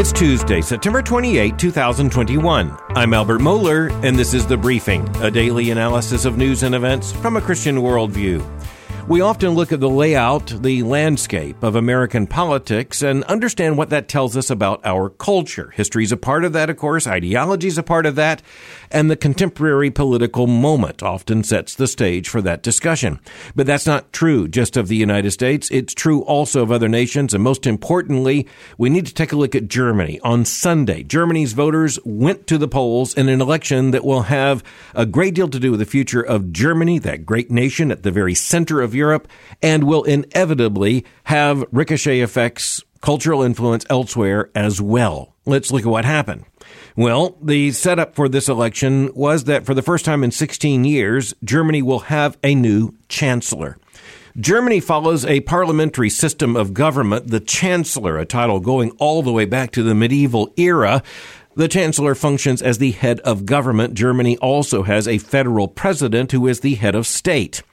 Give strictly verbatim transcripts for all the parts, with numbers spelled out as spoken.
It's Tuesday, September twenty-eighth, twenty twenty-one. I'm Albert Mohler, and this is The Briefing, a daily analysis of news and events from a Christian worldview. We often look at the layout, the landscape of American politics, and understand what that tells us about our culture. History is a part of that, of course. Ideology is a part of that. And the contemporary political moment often sets the stage for that discussion. But that's not true just of the United States. It's true also of other nations. And most importantly, we need to take a look at Germany. On Sunday, Germany's voters went to the polls in an election that will have a great deal to do with the future of Germany, that great nation at the very center of Europe, and will inevitably have ricochet effects, cultural influence elsewhere as well. Let's look at what happened. Well, the setup for this election was that for the first time in sixteen years, Germany will have a new chancellor. Germany follows a parliamentary system of government, the chancellor, a title going all the way back to the medieval era. The chancellor functions as the head of government. Germany also has a federal president who is the head of state.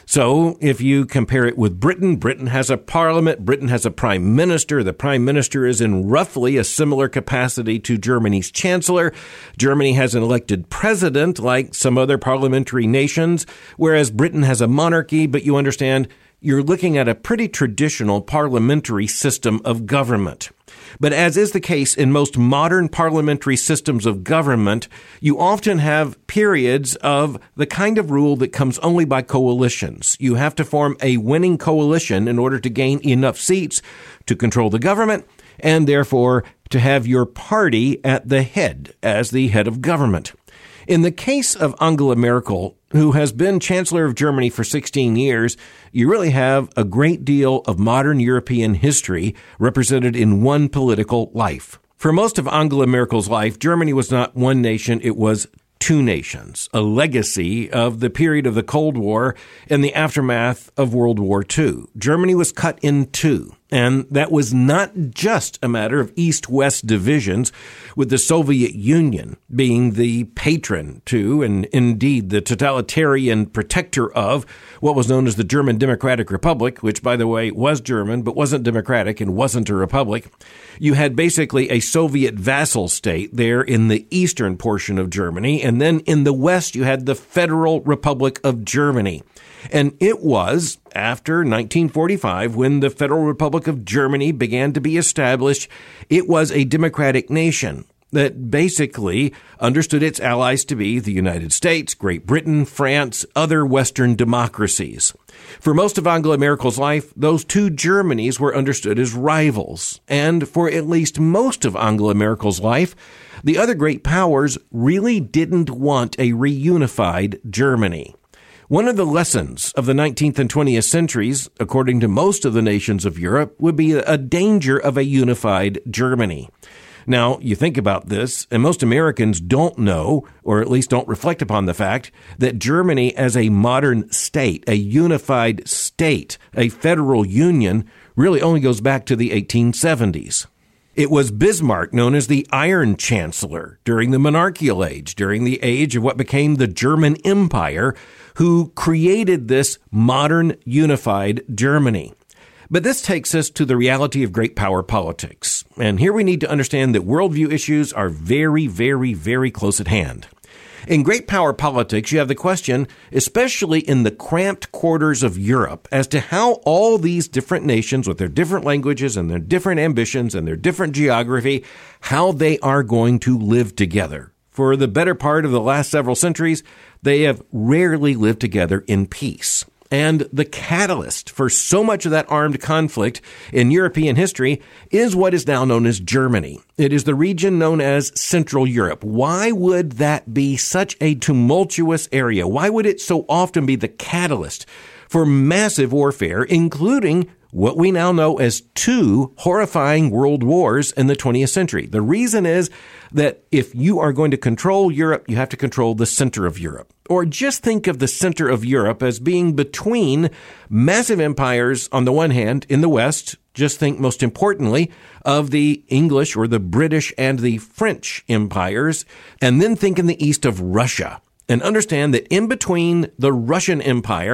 So if you compare it with Britain, Britain has a parliament, Britain has a prime minister. The prime minister is in roughly a similar capacity to Germany's chancellor. Germany has an elected president like some other parliamentary nations, whereas Britain has a monarchy, but you understand you're looking at a pretty traditional parliamentary system of government. But as is the case in most modern parliamentary systems of government, you often have periods of the kind of rule that comes only by coalitions. You have to form a winning coalition in order to gain enough seats to control the government and therefore to have your party at the head as the head of government. In the case of Angela Merkel, who has been Chancellor of Germany for sixteen years, you really have a great deal of modern European history represented in one political life. For most of Angela Merkel's life, Germany was not one nation, it was two nations, a legacy of the period of the Cold War and the aftermath of World War Two. Germany was cut in two. And that was not just a matter of East-West divisions, with the Soviet Union being the patron to, and indeed the totalitarian protector of, what was known as the German Democratic Republic, which, by the way, was German, but wasn't democratic and wasn't a republic. You had basically a Soviet vassal state there in the eastern portion of Germany, and then in the west you had the Federal Republic of Germany. And it was after nineteen forty-five, when the Federal Republic of Germany began to be established, it was a democratic nation that basically understood its allies to be the United States, Great Britain, France, other Western democracies. For most of Angela Merkel's life, those two Germanys were understood as rivals. And for at least most of Angela Merkel's life, the other great powers really didn't want a reunified Germany. One of the lessons of the nineteenth and twentieth centuries, according to most of the nations of Europe, would be a danger of a unified Germany. Now, you think about this, and most Americans don't know, or at least don't reflect upon the fact, that Germany as a modern state, a unified state, a federal union, really only goes back to the eighteen seventies. It was Bismarck, known as the Iron Chancellor, during the monarchical age, during the age of what became the German Empire, who created this modern, unified Germany. But this takes us to the reality of great power politics. And here we need to understand that worldview issues are very, very, very close at hand. In great power politics, you have the question, especially in the cramped quarters of Europe, as to how all these different nations with their different languages and their different ambitions and their different geography, how they are going to live together. For the better part of the last several centuries, they have rarely lived together in peace. And the catalyst for so much of that armed conflict in European history is what is now known as Germany. It is the region known as Central Europe. Why would that be such a tumultuous area? Why would it so often be the catalyst for massive warfare, including what we now know as two horrifying world wars in the twentieth century? The reason is that if you are going to control Europe, you have to control the center of Europe. Or just think of the center of Europe as being between massive empires on the one hand in the West. Just think, most importantly, of the English or the British and the French empires. And then think in the east of Russia. And understand that in between the Russian Empire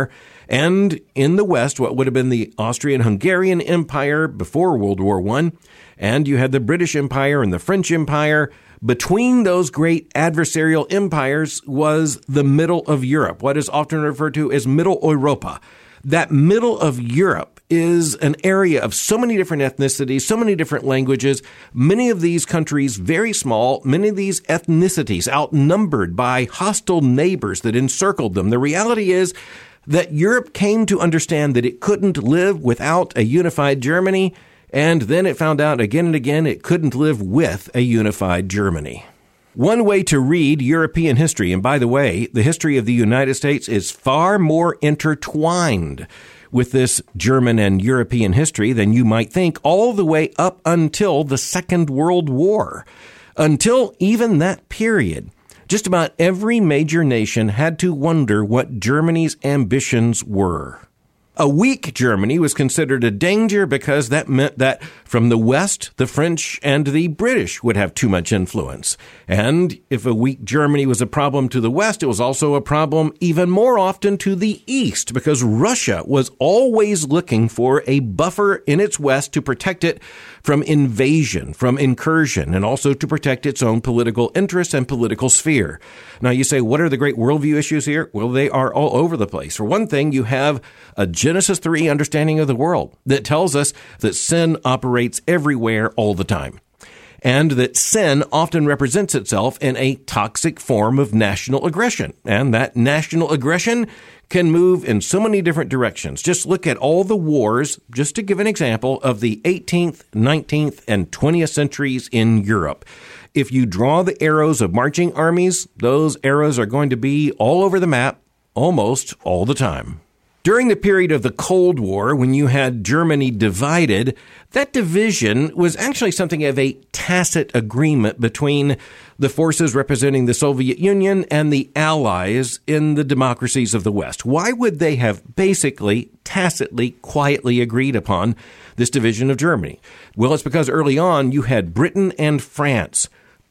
And in the West, what would have been the Austrian-Hungarian Empire before World War One, and you had the British Empire and the French Empire. Between those great adversarial empires was the middle of Europe, what is often referred to as Middle Europa. That middle of Europe is an area of so many different ethnicities, so many different languages, many of these countries very small, many of these ethnicities outnumbered by hostile neighbors that encircled them. The reality is that Europe came to understand that it couldn't live without a unified Germany, and then it found out again and again it couldn't live with a unified Germany. One way to read European history, and by the way, the history of the United States is far more intertwined with this German and European history than you might think, all the way up until the Second World War. Until even that period, just about every major nation had to wonder what Germany's ambitions were. A weak Germany was considered a danger because that meant that from the West, the French and the British would have too much influence. And if a weak Germany was a problem to the West, it was also a problem even more often to the East, because Russia was always looking for a buffer in its West to protect it from invasion, from incursion, and also to protect its own political interests and political sphere. Now you say, what are the great worldview issues here? Well, they are all over the place. For one thing, you have a Genesis three understanding of the world that tells us that sin operates everywhere all the time, and that sin often represents itself in a toxic form of national aggression. And that national aggression can move in so many different directions. Just look at all the wars, just to give an example, of the eighteenth, nineteenth, and twentieth centuries in Europe. If you draw the arrows of marching armies, those arrows are going to be all over the map almost all the time. During the period of the Cold War, when you had Germany divided, that division was actually something of a tacit agreement between the forces representing the Soviet Union and the allies in the democracies of the West. Why would they have basically, tacitly, quietly agreed upon this division of Germany? Well, it's because early on you had Britain and France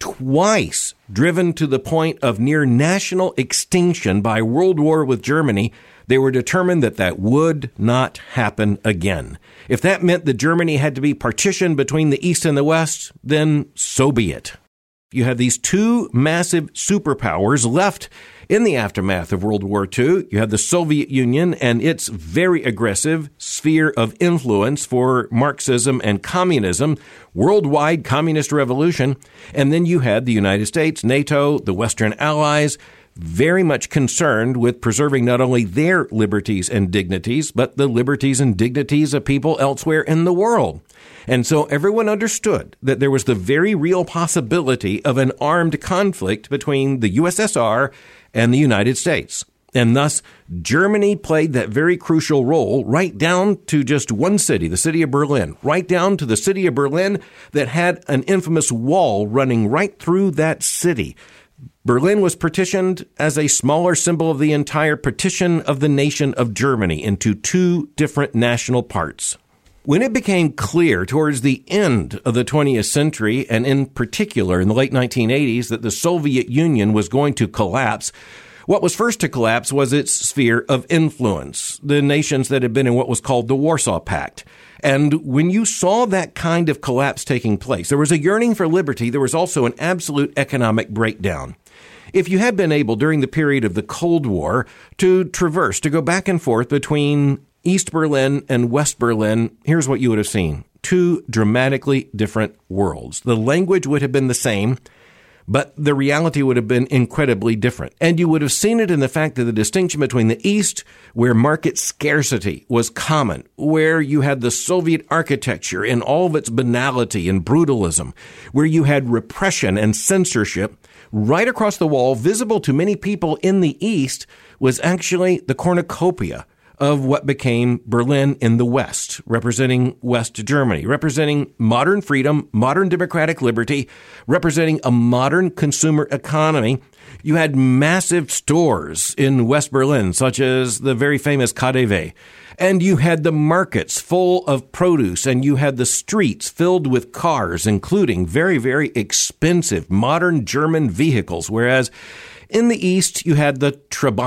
twice driven to the point of near national extinction by World War with Germany. They were determined that that would not happen again. If that meant that Germany had to be partitioned between the East and the West, then so be it. You have these two massive superpowers left in the aftermath of World War Two. You have the Soviet Union and its very aggressive sphere of influence for Marxism and communism, worldwide communist revolution. And then you had the United States, NATO, the Western allies, very much concerned with preserving not only their liberties and dignities, but the liberties and dignities of people elsewhere in the world. And so everyone understood that there was the very real possibility of an armed conflict between the U S S R and the United States. And thus, Germany played that very crucial role right down to just one city, the city of Berlin, right down to the city of Berlin that had an infamous wall running right through that city. Berlin was partitioned as a smaller symbol of the entire partition of the nation of Germany into two different national parts. When it became clear towards the end of the twentieth century, and in particular in the late nineteen eighties, that the Soviet Union was going to collapse, what was first to collapse was its sphere of influence, the nations that had been in what was called the Warsaw Pact. And when you saw that kind of collapse taking place, there was a yearning for liberty. There was also an absolute economic breakdown. If you had been able during the period of the Cold War to traverse, to go back and forth between East Berlin and West Berlin, here's what you would have seen. Two dramatically different worlds. The language would have been the same, but the reality would have been incredibly different. And you would have seen it in the fact that the distinction between the East, where market scarcity was common, where you had the Soviet architecture in all of its banality and brutalism, where you had repression and censorship, right across the wall, visible to many people in the East, was actually the cornucopia of what became Berlin in the West, representing West Germany, representing modern freedom, modern democratic liberty, representing a modern consumer economy. You had massive stores in West Berlin, such as the very famous K D W. And you had the markets full of produce, and you had the streets filled with cars, including very, very expensive modern German vehicles, whereas in the East, you had the Trabant,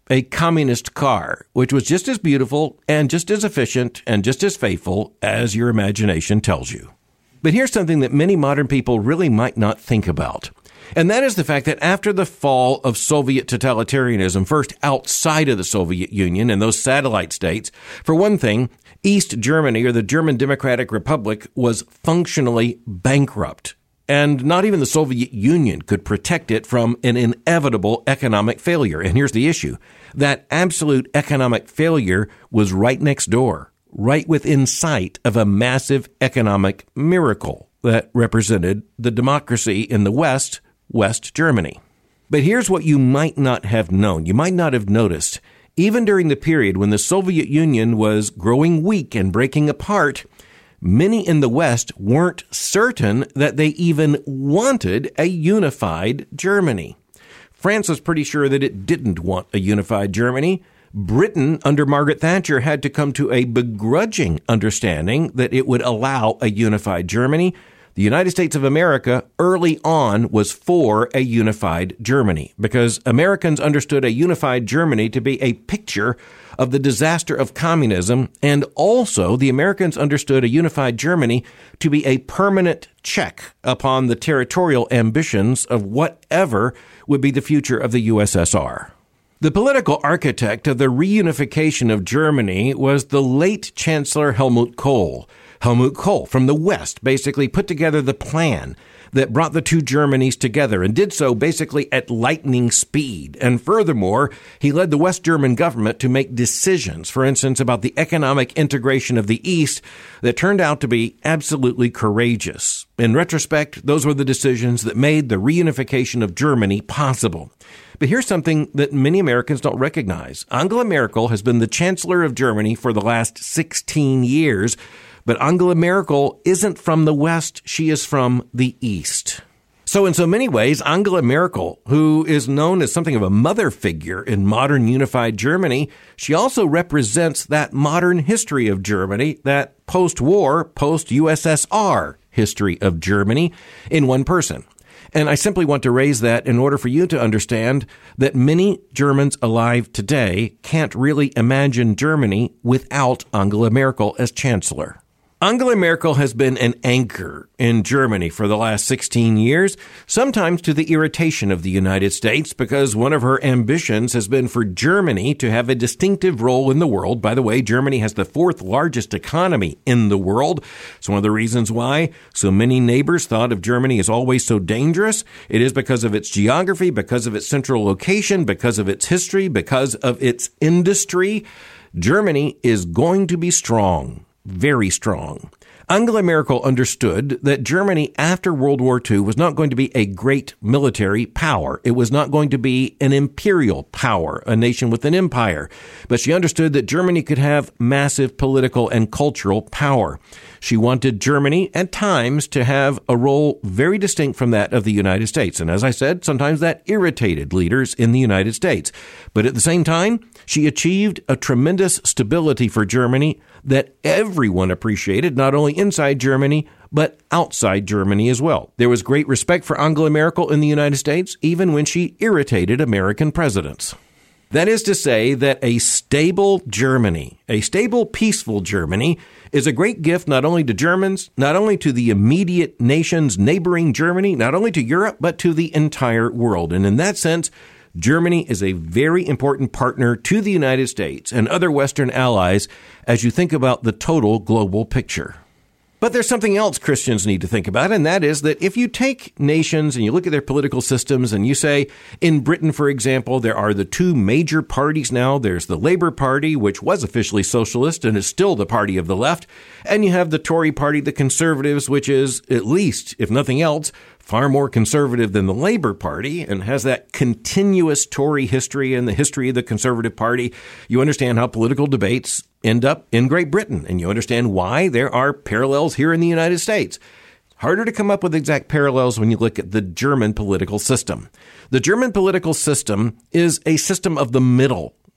a communist car, which was just as beautiful and just as efficient and just as faithful as your imagination tells you. But here's something that many modern people really might not think about. And that is the fact that after the fall of Soviet totalitarianism, first outside of the Soviet Union and those satellite states, for one thing, East Germany, or the German Democratic Republic, was functionally bankrupt. And not even the Soviet Union could protect it from an inevitable economic failure. And here's the issue. That absolute economic failure was right next door, right within sight of a massive economic miracle that represented the democracy in the West, West Germany. But here's what you might not have known. You might not have noticed. Even during the period when the Soviet Union was growing weak and breaking apart, many in the West weren't certain that they even wanted a unified Germany. France was pretty sure that it didn't want a unified Germany. Britain, under Margaret Thatcher, had to come to a begrudging understanding that it would allow a unified Germany. The United States of America early on was for a unified Germany because Americans understood a unified Germany to be a picture of the disaster of communism, and also the Americans understood a unified Germany to be a permanent check upon the territorial ambitions of whatever would be the future of the U S S R. The political architect of the reunification of Germany was the late Chancellor Helmut Kohl. Helmut Kohl from the West basically put together the plan that brought the two Germanys together and did so basically at lightning speed. And furthermore, he led the West German government to make decisions, for instance, about the economic integration of the East that turned out to be absolutely courageous. In retrospect, those were the decisions that made the reunification of Germany possible. But here's something that many Americans don't recognize. Angela Merkel has been the Chancellor of Germany for the last sixteen years. But Angela Merkel isn't from the West. She is from the East. So in so many ways, Angela Merkel, who is known as something of a mother figure in modern unified Germany, she also represents that modern history of Germany, that post-war, post-U S S R history of Germany in one person. And I simply want to raise that in order for you to understand that many Germans alive today can't really imagine Germany without Angela Merkel as chancellor. Angela Merkel has been an anchor in Germany for the last sixteen years, sometimes to the irritation of the United States, because one of her ambitions has been for Germany to have a distinctive role in the world. By the way, Germany has the fourth largest economy in the world. It's one of the reasons why so many neighbors thought of Germany as always so dangerous. It is because of its geography, because of its central location, because of its history, because of its industry. Germany is going to be strong. Very strong. Angela Merkel understood that Germany after World War Two was not going to be a great military power. It was not going to be an imperial power, a nation with an empire. But she understood that Germany could have massive political and cultural power. She wanted Germany at times to have a role very distinct from that of the United States. And as I said, sometimes that irritated leaders in the United States. But at the same time, she achieved a tremendous stability for Germany that everyone appreciated, not only inside Germany, but outside Germany as well. There was great respect for Angela Merkel in the United States, even when she irritated American presidents. That is to say that a stable Germany, a stable, peaceful Germany, is a great gift not only to Germans, not only to the immediate nations neighboring Germany, not only to Europe, but to the entire world. And in that sense, Germany is a very important partner to the United States and other Western allies as you think about the total global picture. But there's something else Christians need to think about, and that is that if you take nations and you look at their political systems and you say, in Britain, for example, there are the two major parties now. There's the Labour Party, which was officially socialist and is still the party of the left. And you have the Tory Party, the Conservatives, which is, at least, if nothing else, far more conservative than the Labour Party and has that continuous Tory history and the history of the Conservative Party. You understand how political debates end up in Great Britain, and you understand why there are parallels here in the United States. Harder to come up with exact parallels when you look at the German political system. The German political system is a system of the middle.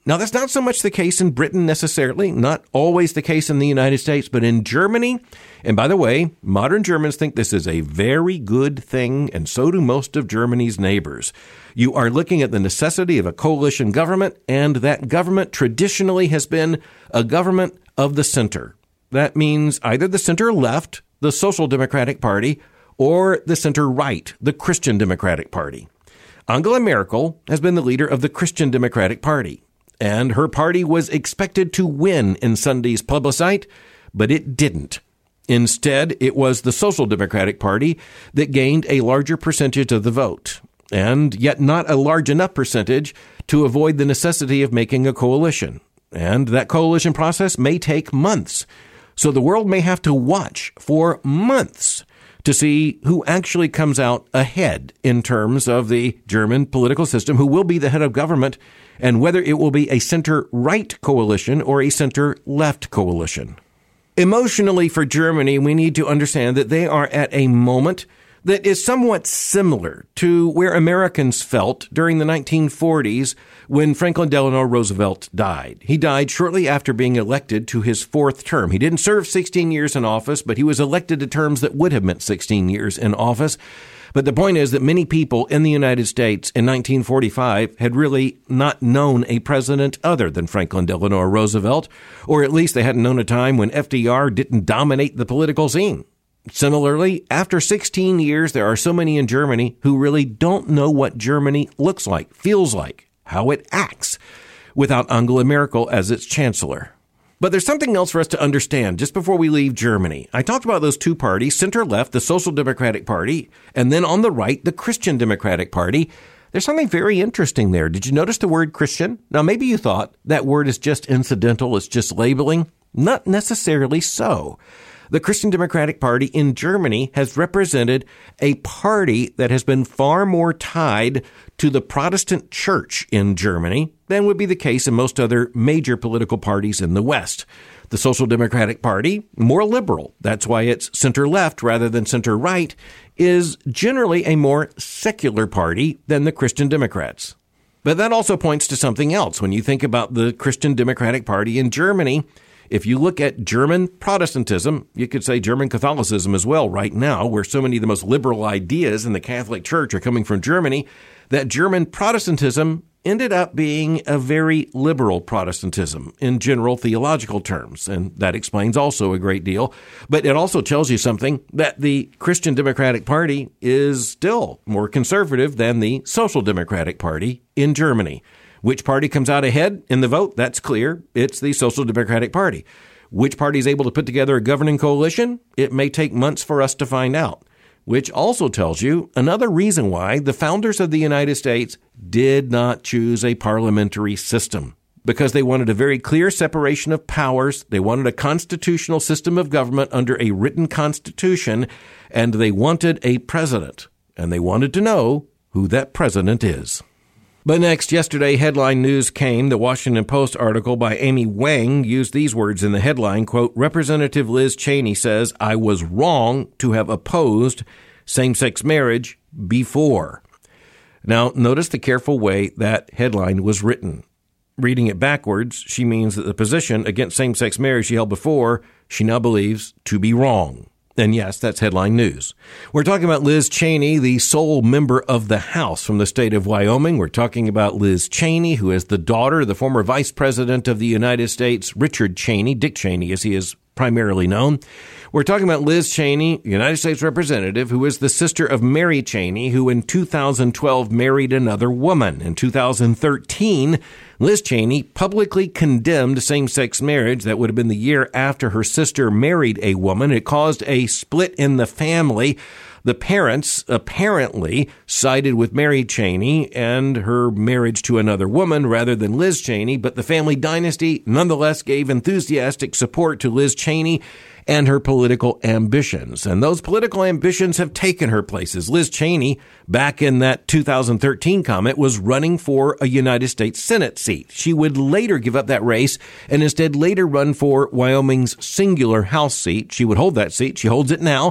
Now, that's not so much the case in Britain necessarily, not always the case in the United States, but in Germany. And by the way, modern Germans think this is a very good thing, and so do most of Germany's neighbors. You are looking at the necessity of a coalition government, and that government traditionally has been a government of the center. That means either the center left, the Social Democratic Party, or the center right, the Christian Democratic Party. Angela Merkel has been the leader of the Christian Democratic Party, and her party was expected to win in Sunday's plebiscite, but it didn't. Instead, it was the Social Democratic Party that gained a larger percentage of the vote, and yet not a large enough percentage to avoid the necessity of making a coalition. And that coalition process may take months. So the world may have to watch for months to see who actually comes out ahead in terms of the German political system, who will be the head of government, and whether it will be a center-right coalition or a center-left coalition. Emotionally for Germany, we need to understand that they are at a moment that is somewhat similar to where Americans felt during the nineteen forties when Franklin Delano Roosevelt died. He died shortly after being elected to his fourth term. He didn't serve sixteen years in office, but he was elected to terms that would have meant sixteen years in office. But the point is that many people in the United States in nineteen forty-five had really not known a president other than Franklin Delano Roosevelt, or at least they hadn't known a time when F D R didn't dominate the political scene. Similarly, after sixteen years, there are so many in Germany who really don't know what Germany looks like, feels like, how it acts, without Angela Merkel as its chancellor. But there's something else for us to understand just before we leave Germany. I talked about those two parties, center-left, the Social Democratic Party, and then on the right, the Christian Democratic Party. There's something very interesting there. Did you notice the word Christian? Now, maybe you thought that word is just incidental, it's just labeling. Not necessarily so. The Christian Democratic Party in Germany has represented a party that has been far more tied to the Protestant church in Germany than would be the case in most other major political parties in the West. The Social Democratic Party, more liberal, that's why it's center-left rather than center-right, is generally a more secular party than the Christian Democrats. But that also points to something else. When you think about the Christian Democratic Party in Germany, if you look at German Protestantism, you could say German Catholicism as well right now, where so many of the most liberal ideas in the Catholic Church are coming from Germany, that German Protestantism ended up being a very liberal Protestantism in general theological terms. And that explains also a great deal. But it also tells you something that the Christian Democratic Party is still more conservative than the Social Democratic Party in Germany. Which party comes out ahead in the vote? That's clear. It's the Social Democratic Party. Which party is able to put together a governing coalition? It may take months for us to find out. Which also tells you another reason why the founders of the United States did not choose a parliamentary system. Because they wanted a very clear separation of powers. They wanted a constitutional system of government under a written constitution. And they wanted a president. And they wanted to know who that president is. But next, yesterday, headline news came. The Washington Post article by Amy Wang used these words in the headline, quote, Representative Liz Cheney says, I was wrong to have opposed same-sex marriage before. Now, notice the careful way that headline was written. Reading it backwards, she means that the position against same-sex marriage she held before, she now believes to be wrong. And yes, that's headline news. We're talking about Liz Cheney, the sole member of the House from the state of Wyoming. We're talking about Liz Cheney, who is the daughter of the former Vice President of the United States, Richard Cheney, Dick Cheney, as he is primarily known. We're talking about Liz Cheney, United States Representative, who is the sister of Mary Cheney, who in two thousand twelve married another woman. In two thousand thirteen, Liz Cheney publicly condemned same-sex marriage. That would have been the year after her sister married a woman. It caused a split in the family. The parents apparently sided with Mary Cheney and her marriage to another woman rather than Liz Cheney, but the family dynasty nonetheless gave enthusiastic support to Liz Cheney and her political ambitions. And those political ambitions have taken her places. Liz Cheney, back in that two thousand thirteen comment, was running for a United States Senate seat. She would later give up that race and instead later run for Wyoming's singular House seat. She would hold that seat. She holds it now.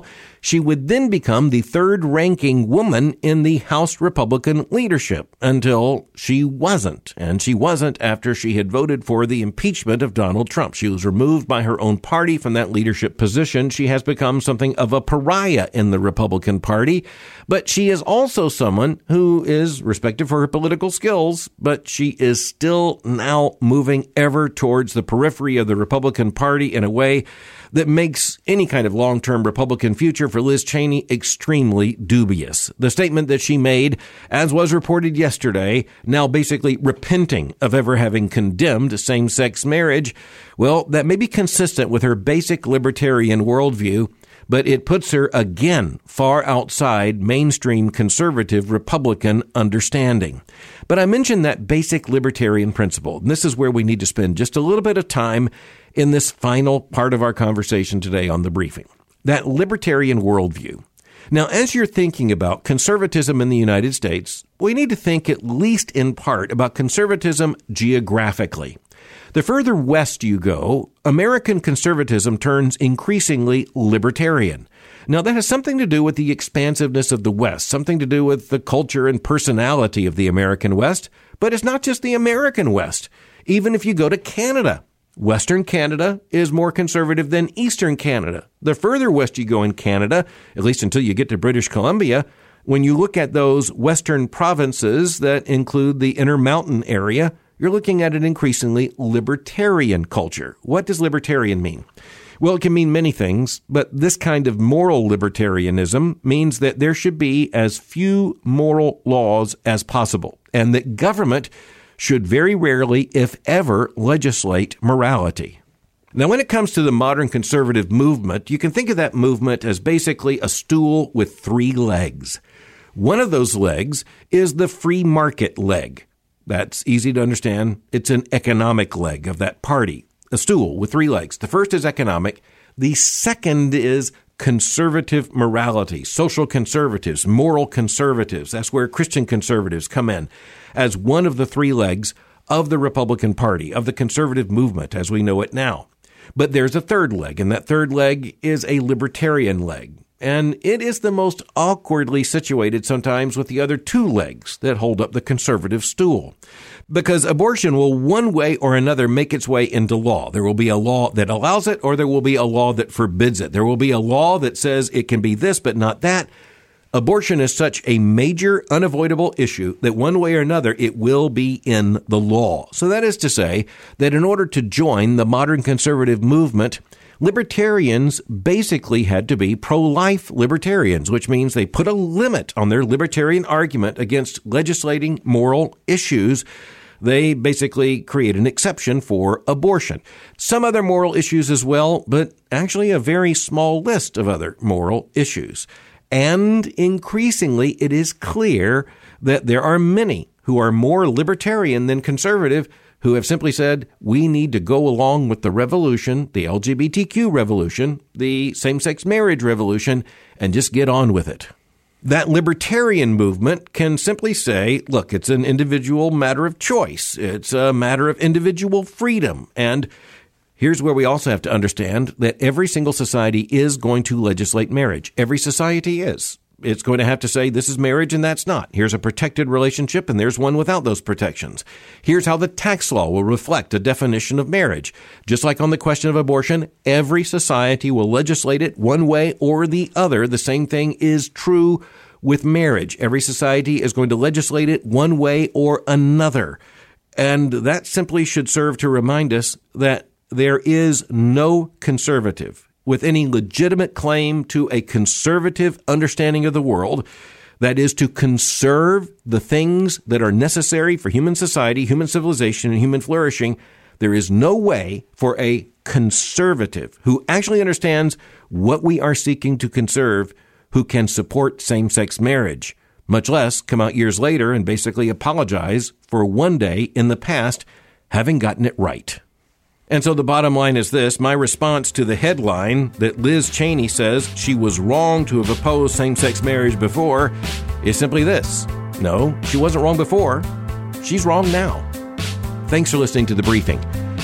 she would then become the third-ranking woman in the House Republican leadership until she wasn't. And she wasn't after she had voted for the impeachment of Donald Trump. She was removed by her own party from that leadership position. She has become something of a pariah in the Republican Party. But she is also someone who is respected for her political skills, but she is still now moving ever towards the periphery of the Republican Party in a way that makes any kind of long-term Republican future for Liz Cheney extremely dubious. The statement that she made, as was reported yesterday, now basically repenting of ever having condemned same-sex marriage, well, that may be consistent with her basic libertarian worldview, but it puts her again far outside mainstream conservative Republican understanding. But I mentioned that basic libertarian principle, and this is where we need to spend just a little bit of time in this final part of our conversation today on The Briefing. That libertarian worldview. Now, as you're thinking about conservatism in the United States, we need to think at least in part about conservatism geographically. The further west you go, American conservatism turns increasingly libertarian. Now, that has something to do with the expansiveness of the West, something to do with the culture and personality of the American West, but it's not just the American West. Even if you go to Canada, Western Canada is more conservative than Eastern Canada. The further west you go in Canada, at least until you get to British Columbia, when you look at those western provinces that include the Intermountain area, you're looking at an increasingly libertarian culture. What does libertarian mean? Well, it can mean many things, but this kind of moral libertarianism means that there should be as few moral laws as possible, and that government should very rarely, if ever, legislate morality. Now, when it comes to the modern conservative movement, you can think of that movement as basically a stool with three legs. One of those legs is the free market leg. That's easy to understand. It's an economic leg of that party, a stool with three legs. The first is economic. The second is conservative morality, social conservatives, moral conservatives. That's where Christian conservatives come in as one of the three legs of the Republican Party, of the conservative movement as we know it now. But there's a third leg, and that third leg is a libertarian leg. And it is the most awkwardly situated sometimes with the other two legs that hold up the conservative stool. Because abortion will one way or another make its way into law. There will be a law that allows it, or there will be a law that forbids it. There will be a law that says it can be this but not that. Abortion is such a major, unavoidable issue that one way or another it will be in the law. So that is to say that in order to join the modern conservative movement, libertarians basically had to be pro-life libertarians, which means they put a limit on their libertarian argument against legislating moral issues. They basically create an exception for abortion. Some other moral issues as well, but actually a very small list of other moral issues. And increasingly, it is clear that there are many who are more libertarian than conservative who have simply said, we need to go along with the revolution, the L G B T Q revolution, the same-sex marriage revolution, and just get on with it. That libertarian movement can simply say, look, it's an individual matter of choice. It's a matter of individual freedom. And here's where we also have to understand that every single society is going to legislate marriage. Every society is. It's going to have to say this is marriage and that's not. Here's a protected relationship and there's one without those protections. Here's how the tax law will reflect a definition of marriage. Just like on the question of abortion, every society will legislate it one way or the other. The same thing is true with marriage. Every society is going to legislate it one way or another. And that simply should serve to remind us that there is no conservative with any legitimate claim to a conservative understanding of the world, that is to conserve the things that are necessary for human society, human civilization, and human flourishing. There is no way for a conservative who actually understands what we are seeking to conserve who can support same-sex marriage, much less come out years later and basically apologize for one day in the past having gotten it right. And so the bottom line is this. My response to the headline that Liz Cheney says she was wrong to have opposed same-sex marriage before is simply this. No, she wasn't wrong before. She's wrong now. Thanks for listening to The Briefing.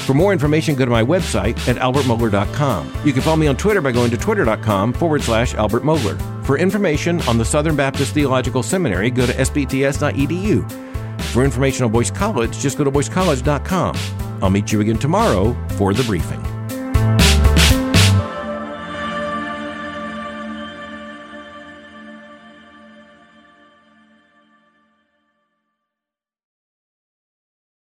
For more information, go to my website at albert mohler dot com. You can follow me on Twitter by going to twitter.com forward slash Albert Mohler. For information on the Southern Baptist Theological Seminary, go to s b t s dot e d u. For information on Boyce College, just go to boyce college dot com. I'll meet you again tomorrow for the briefing.